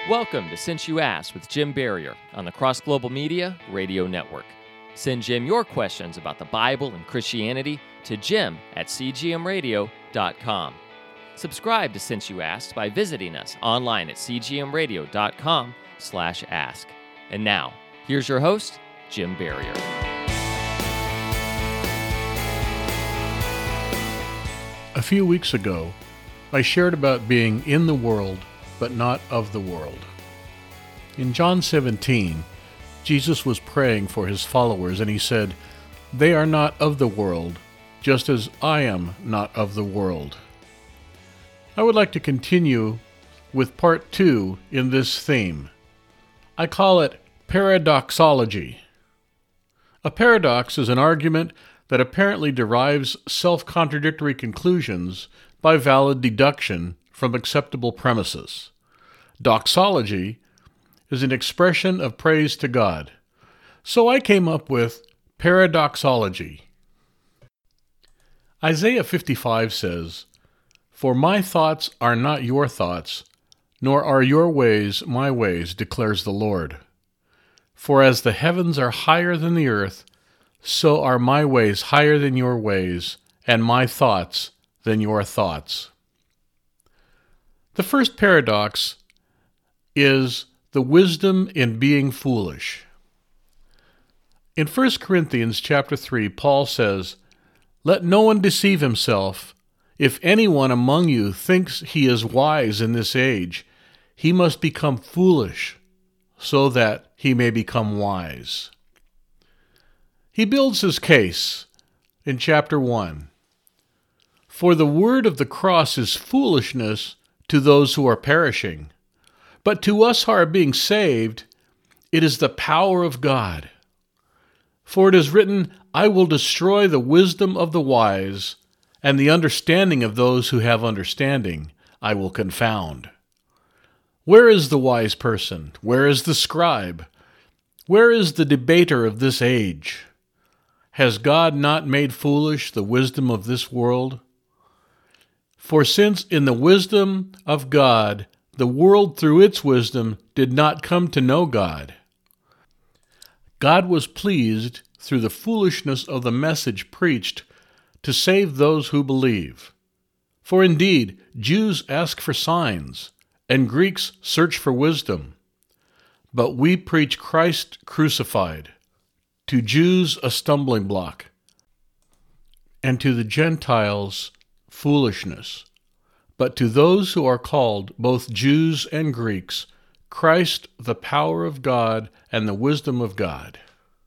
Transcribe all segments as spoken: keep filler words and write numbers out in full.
Welcome to Since You Asked with Jim Barrier on the Cross Global Media Radio Network. Send Jim your questions about the Bible and Christianity to jim at c g m radio dot com. Subscribe to Since You Asked by visiting us online at c g m radio dot com slash ask. And now, here's your host, Jim Barrier. A few weeks ago, I shared about being in the world, but not of the world. In John seventeen, Jesus was praying for his followers, and he said, "They are not of the world, just as I am not of the world." I would like to continue with part two in this theme. I call it paradoxology. A paradox is an argument that apparently derives self-contradictory conclusions by valid deduction from acceptable premises. Doxology is an expression of praise to God. So I came up with paradoxology. Isaiah fifty-five says, "For my thoughts are not your thoughts, nor are your ways my ways, declares the Lord. For as the heavens are higher than the earth, so are my ways higher than your ways, and my thoughts than your thoughts." The first paradox is the wisdom in being foolish. In First Corinthians chapter three, Paul says, "Let no one deceive himself. If anyone among you thinks he is wise in this age, he must become foolish, so that he may become wise." He builds his case in chapter one. "For the word of the cross is foolishness to those who are perishing, but to us who are being saved, it is the power of God. For it is written, I will destroy the wisdom of the wise, and the understanding of those who have understanding I will confound. Where is the wise person? Where is the scribe? Where is the debater of this age? Has God not made foolish the wisdom of this world? For since in the wisdom of God, the world through its wisdom did not come to know God, God was pleased through the foolishness of the message preached to save those who believe. For indeed, Jews ask for signs, and Greeks search for wisdom. But we preach Christ crucified, to Jews a stumbling block, and to the Gentiles foolishness. But to those who are called, both Jews and Greeks, Christ the power of God and the wisdom of God.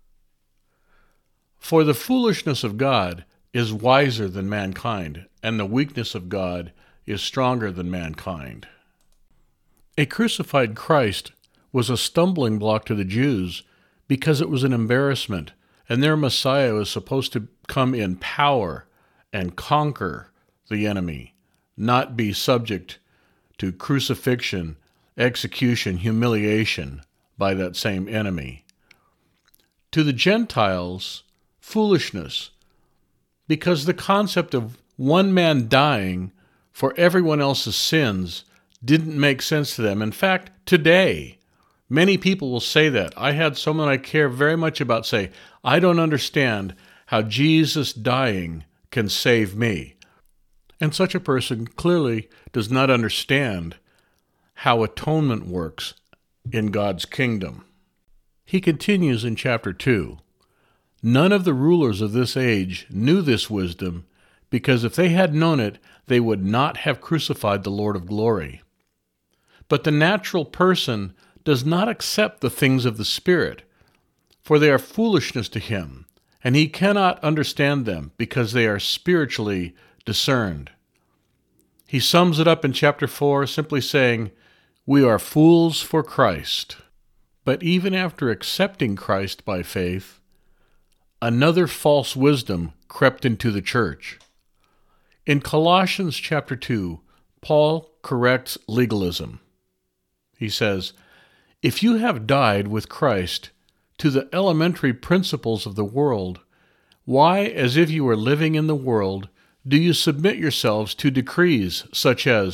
For the foolishness of God is wiser than mankind, and the weakness of God is stronger than mankind." A crucified Christ was a stumbling block to the Jews because it was an embarrassment, and their Messiah was supposed to come in power and conquer the enemy, not be subject to crucifixion, execution, humiliation by that same enemy. To the Gentiles, foolishness, because the concept of one man dying for everyone else's sins didn't make sense to them. In fact, today, many people will say that. I had someone I care very much about say, "I don't understand how Jesus dying can save me." And such a person clearly does not understand how atonement works in God's kingdom. He continues in chapter two, "None of the rulers of this age knew this wisdom, because if they had known it, they would not have crucified the Lord of glory. But the natural person does not accept the things of the Spirit, for they are foolishness to him, and he cannot understand them, because they are spiritually discerned." He sums it up in chapter four, simply saying, "We are fools for Christ." But even after accepting Christ by faith, another false wisdom crept into the church. In Colossians chapter two, Paul corrects legalism. He says, "If you have died with Christ to the elementary principles of the world, why, as if you were living in the world, do you submit yourselves to decrees such as,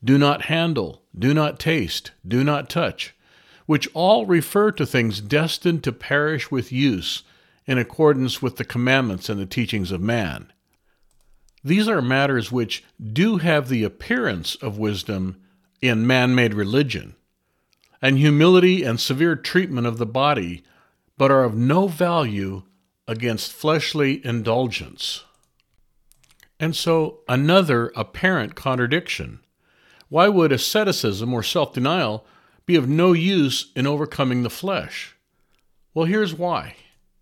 do not handle, do not taste, do not touch, which all refer to things destined to perish with use in accordance with the commandments and the teachings of man. These are matters which do have the appearance of wisdom in man-made religion, and humility and severe treatment of the body, but are of no value against fleshly indulgence. And so, another apparent contradiction. Why would asceticism or self-denial be of no use in overcoming the flesh? Well, here's why.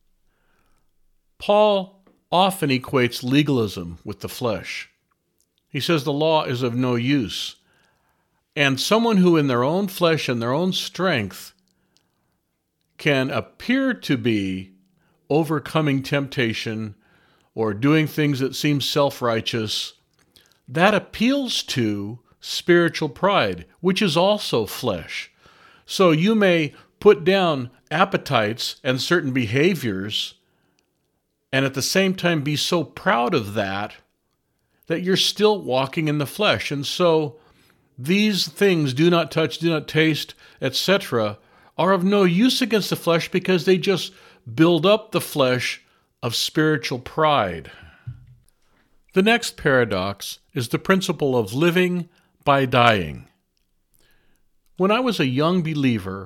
Paul often equates legalism with the flesh. He says the law is of no use. And someone who in their own flesh and their own strength can appear to be overcoming temptation or doing things that seem self-righteous, that appeals to spiritual pride, which is also flesh. So you may put down appetites and certain behaviors and at the same time be so proud of that that you're still walking in the flesh. And so these things, do not touch, do not taste, et cetera, are of no use against the flesh because they just build up the flesh of spiritual pride. The next paradox is the principle of living by dying. When I was a young believer,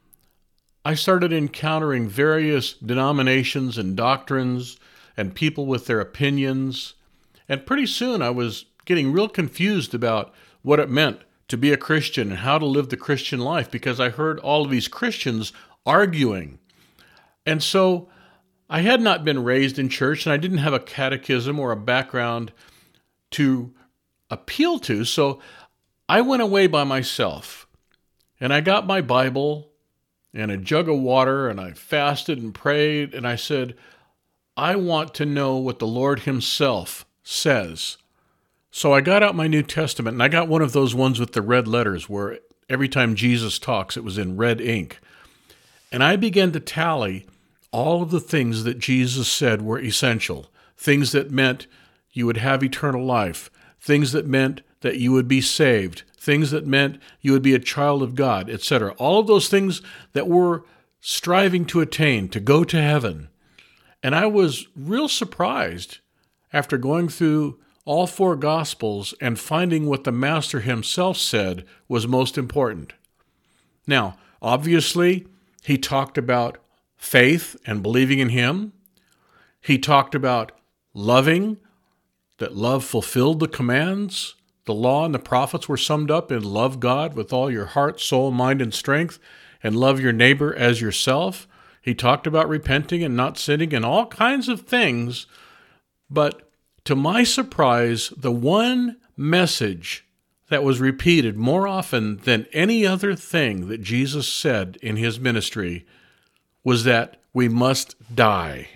I started encountering various denominations and doctrines and people with their opinions, and pretty soon I was getting real confused about what it meant to be a Christian and how to live the Christian life because I heard all of these Christians arguing. And so I had not been raised in church and I didn't have a catechism or a background to appeal to, so I went away by myself and I got my Bible and a jug of water, and I fasted and prayed, and I said, I want to know what the Lord himself says. So I got out my New Testament, and I got one of those ones with the red letters where every time Jesus talks, it was in red ink. And I began to tally all of the things that Jesus said were essential, things that meant you would have eternal life, things that meant that you would be saved, things that meant you would be a child of God, et cetera. All of those things that we're striving to attain, to go to heaven. And I was real surprised after going through all four Gospels and finding what the Master himself said was most important. Now, obviously, he talked about faith and believing in him. He talked about loving, that love fulfilled the commands. The law and the prophets were summed up in love God with all your heart, soul, mind, and strength, and love your neighbor as yourself. He talked about repenting and not sinning and all kinds of things. But to my surprise, the one message that was repeated more often than any other thing that Jesus said in his ministry was that we must die.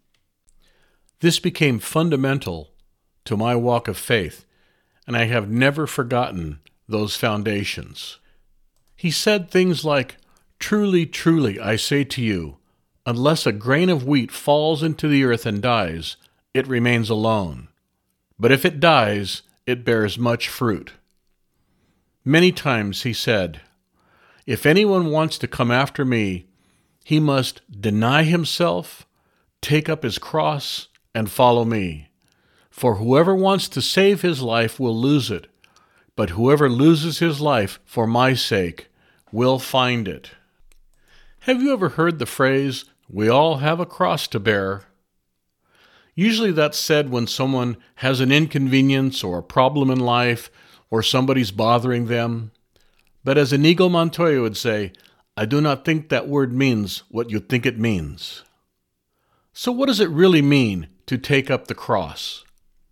This became fundamental to my walk of faith, and I have never forgotten those foundations. He said things like, "Truly, truly, I say to you, unless a grain of wheat falls into the earth and dies, it remains alone. But if it dies, it bears much fruit." Many times he said, "If anyone wants to come after me, he must deny himself, take up his cross, and follow me. For whoever wants to save his life will lose it, but whoever loses his life for my sake will find it." Have you ever heard the phrase, "We all have a cross to bear"? Usually that's said when someone has an inconvenience or a problem in life or somebody's bothering them. But as Inigo Montoya would say, I do not think that word means what you think it means. So what does it really mean to take up the cross?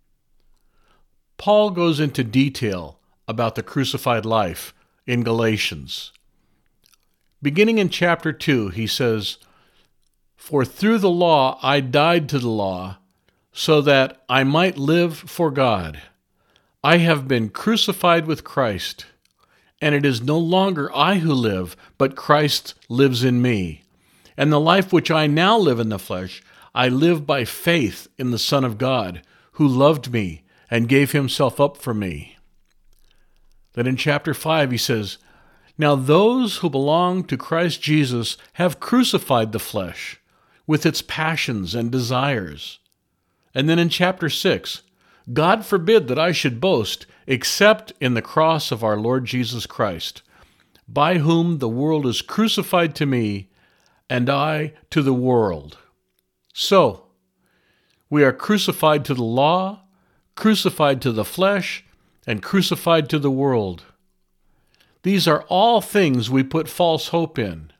Paul goes into detail about the crucified life in Galatians. Beginning in chapter two, he says, "For through the law I died to the law, so that I might live for God. I have been crucified with Christ, and it is no longer I who live, but Christ lives in me. And the life which I now live in the flesh, I live by faith in the Son of God, who loved me and gave himself up for me." Then in chapter five he says, "Now those who belong to Christ Jesus have crucified the flesh with its passions and desires." And then in chapter six, "God forbid that I should boast except in the cross of our Lord Jesus Christ, by whom the world is crucified to me, and I to the world." So, we are crucified to the law, crucified to the flesh, and crucified to the world. These are all things we put false hope in.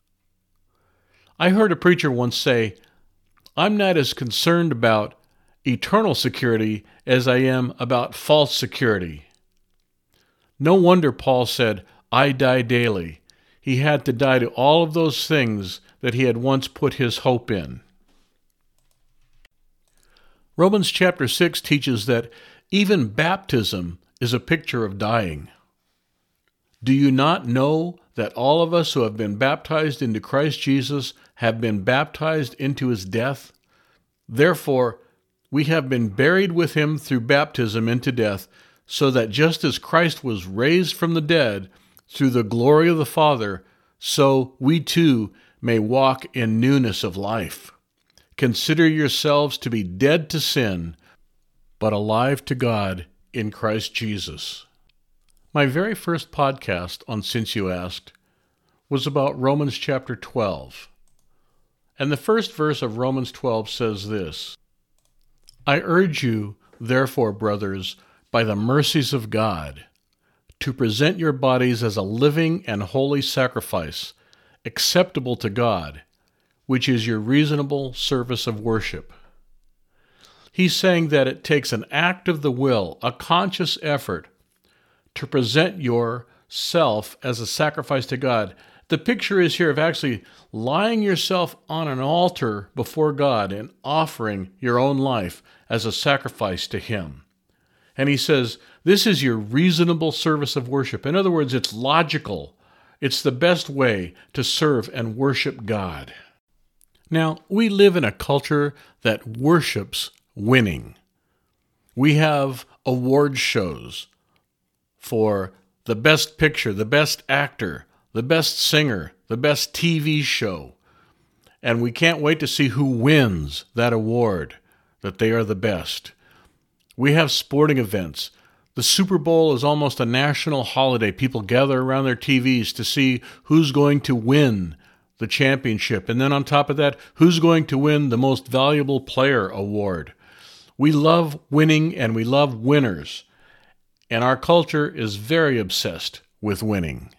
I heard a preacher once say, "I'm not as concerned about eternal security as I am about false security." No wonder Paul said, "I die daily." He had to die to all of those things that he had once put his hope in. Romans chapter six teaches that even baptism is a picture of dying. Do you not know that all of us who have been baptized into Christ Jesus have been baptized into his death? Therefore, we have been buried with him through baptism into death, so that just as Christ was raised from the dead through the glory of the Father, so we too may walk in newness of life. Consider yourselves to be dead to sin, but alive to God in Christ Jesus. My very first podcast on Since You Asked was about Romans chapter twelve. And the first verse of Romans twelve says this, "I urge you, therefore, brothers, by the mercies of God, to present your bodies as a living and holy sacrifice, acceptable to God, which is your reasonable service of worship." He's saying that it takes an act of the will, a conscious effort, to present yourself as a sacrifice to God. The picture is here of actually lying yourself on an altar before God and offering your own life as a sacrifice to him. And he says, this is your reasonable service of worship. In other words, it's logical. It's the best way to serve and worship God. Now, we live in a culture that worships winning. We have award shows for the best picture, the best actor, the best singer, the best T V show. And we can't wait to see who wins that award, that they are the best. We have sporting events. The Super Bowl is almost a national holiday. People gather around their T Vs to see who's going to win the championship. And then on top of that, who's going to win the Most Valuable Player award. We love winning and we love winners. And our culture is very obsessed with winning.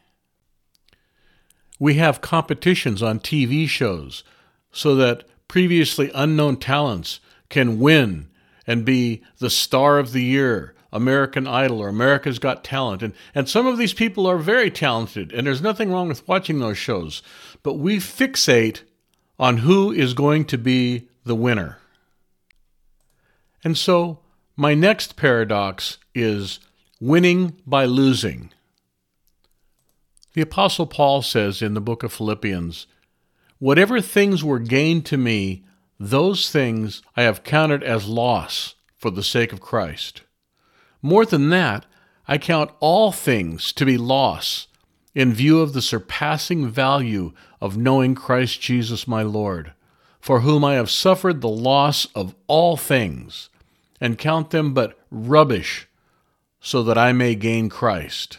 We have competitions on T V shows so that previously unknown talents can win and be the star of the year, American Idol or America's Got Talent. And, and some of these people are very talented, and there's nothing wrong with watching those shows. But we fixate on who is going to be the winner. And so my next paradox is winning by losing. The Apostle Paul says in the book of Philippians, "Whatever things were gained to me, those things I have counted as loss for the sake of Christ. More than that, I count all things to be loss in view of the surpassing value of knowing Christ Jesus my Lord, for whom I have suffered the loss of all things, and count them but rubbish, so that I may gain Christ."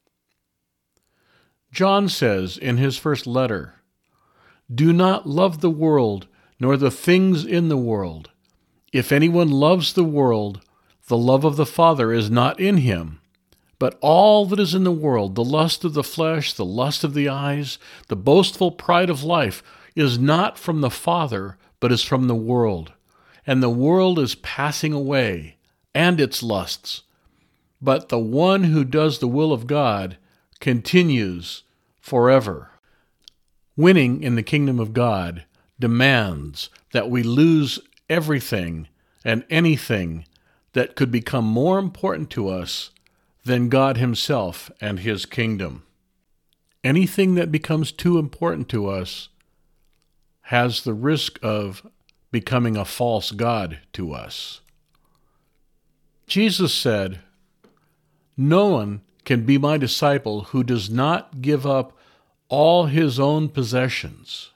John says in his first letter, "Do not love the world, nor the things in the world. If anyone loves the world, the love of the Father is not in him. But all that is in the world, the lust of the flesh, the lust of the eyes, the boastful pride of life, is not from the Father, but is from the world. And the world is passing away, and its lusts. But the one who does the will of God continues forever." Winning in the kingdom of God demands that we lose everything and anything that could become more important to us than God himself and his kingdom. Anything that becomes too important to us has the risk of becoming a false god to us. Jesus said, "No one can be my disciple who does not give up all his own possessions.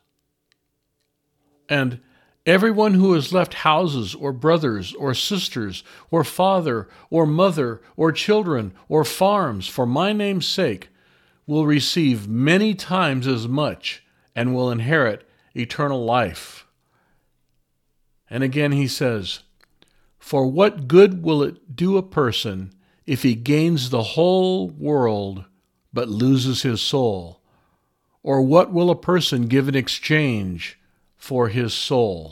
And everyone who has left houses or brothers or sisters or father or mother or children or farms for my name's sake will receive many times as much and will inherit eternal life. And again he says, for what good will it do a person if he gains the whole world but loses his soul? Or what will a person give in exchange for his soul?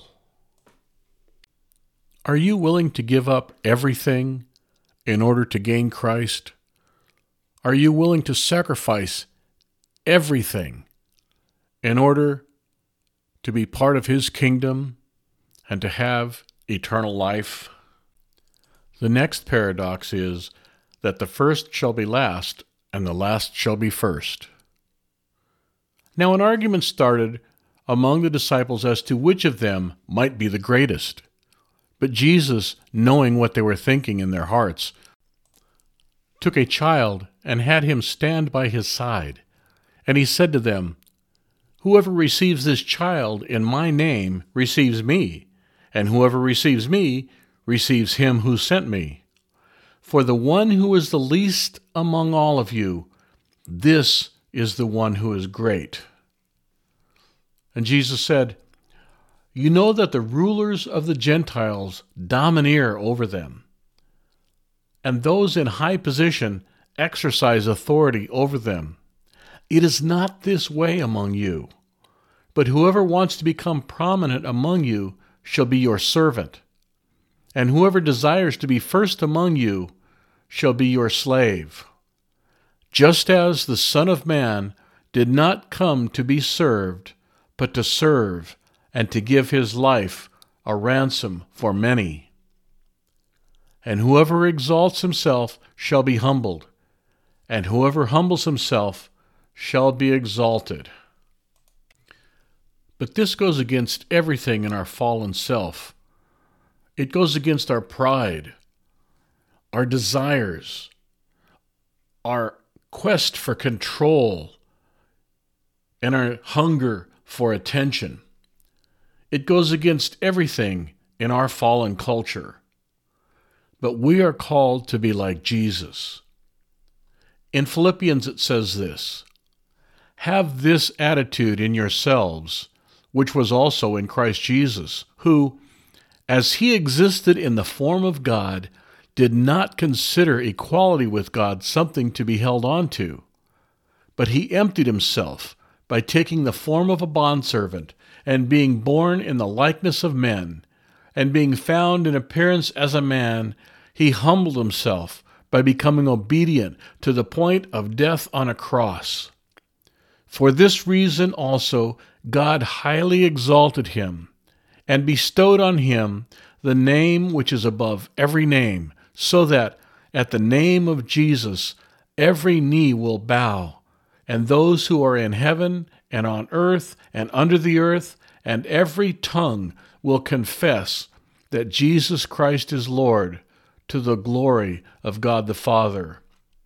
Are you willing to give up everything in order to gain Christ? Are you willing to sacrifice everything in order to be part of his kingdom and to have eternal life? The next paradox is that the first shall be last and the last shall be first. Now an argument started among the disciples as to which of them might be the greatest. But Jesus, knowing what they were thinking in their hearts, took a child and had him stand by his side. And he said to them, whoever receives this child in my name receives me, and whoever receives me receives him who sent me. For the one who is the least among all of you, this is the one who is great. And Jesus said, you know that the rulers of the Gentiles domineer over them, and those in high position exercise authority over them. It is not this way among you, but whoever wants to become prominent among you shall be your servant, and whoever desires to be first among you shall be your slave. Just as the Son of Man did not come to be served, but to serve, and to give his life a ransom for many. And whoever exalts himself shall be humbled, and whoever humbles himself shall be exalted. But this goes against everything in our fallen self. It goes against our pride, our desires, our quest for control, and our hunger for attention. It goes against everything in our fallen culture. But we are called to be like Jesus. In Philippians it says this, have this attitude in yourselves, which was also in Christ Jesus, who, as he existed in the form of God, did not consider equality with God something to be held on to, but he emptied himself by taking the form of a bondservant and being born in the likeness of men, and being found in appearance as a man, he humbled himself by becoming obedient to the point of death on a cross. For this reason also God highly exalted him, and bestowed on him the name which is above every name, so that at the name of Jesus every knee will bow, and those who are in heaven and on earth and under the earth, and every tongue will confess that Jesus Christ is Lord, to the glory of God the Father.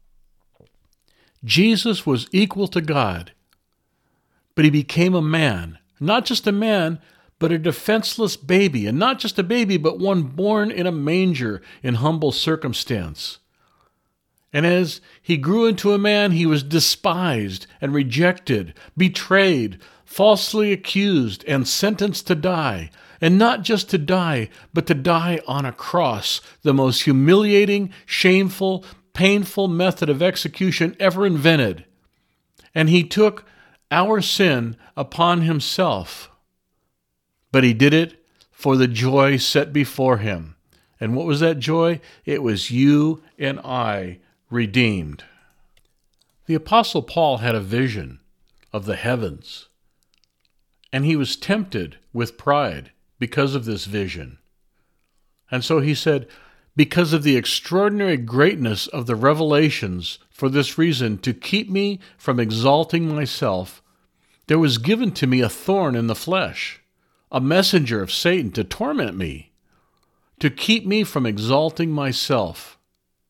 Jesus was equal to God, but he became a man, not just a man, but a defenseless baby, and not just a baby, but one born in a manger in humble circumstance. And as he grew into a man, he was despised and rejected, betrayed, falsely accused, and sentenced to die. And not just to die, but to die on a cross, the most humiliating, shameful, painful method of execution ever invented. And he took our sin upon himself. But he did it for the joy set before him. And what was that joy? It was you and I redeemed. The Apostle Paul had a vision of the heavens, and he was tempted with pride because of this vision. And so he said, because of the extraordinary greatness of the revelations, for this reason, to keep me from exalting myself, there was given to me a thorn in the flesh, a messenger of Satan to torment me, to keep me from exalting myself.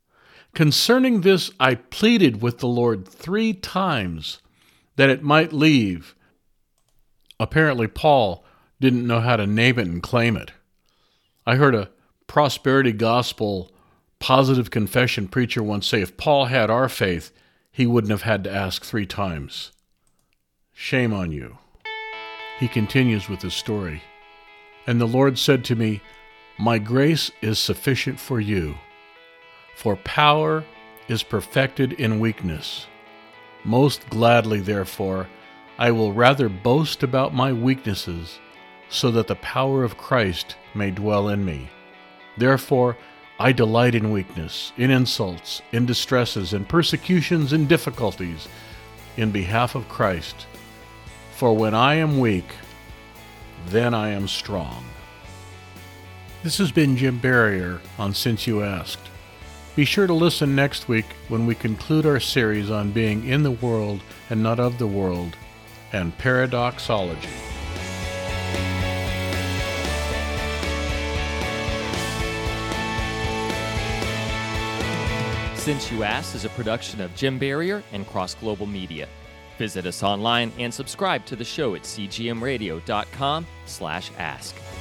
Concerning this I pleaded with the Lord three times that it might leave. Apparently Paul didn't know how to name it and claim it. I heard a prosperity gospel, positive confession preacher once say if Paul had our faith, he wouldn't have had to ask three times. Shame on you. He continues with his story. And the Lord said to me, My grace is sufficient for you, for power is perfected in weakness. Most gladly, therefore, I will rather boast about my weaknesses, so that the power of Christ may dwell in me. Therefore, I delight in weakness, in insults, in distresses, in persecutions, in difficulties, in behalf of Christ. For when I am weak, then I am strong. This has been Jim Barrier on Since You Asked. Be sure to listen next week when we conclude our series on being in the world and not of the world, and paradoxology. Since You Asked is a production of Jim Barrier and Cross Global Media. Visit us online and subscribe to the show at c g m radio dot com slash ask.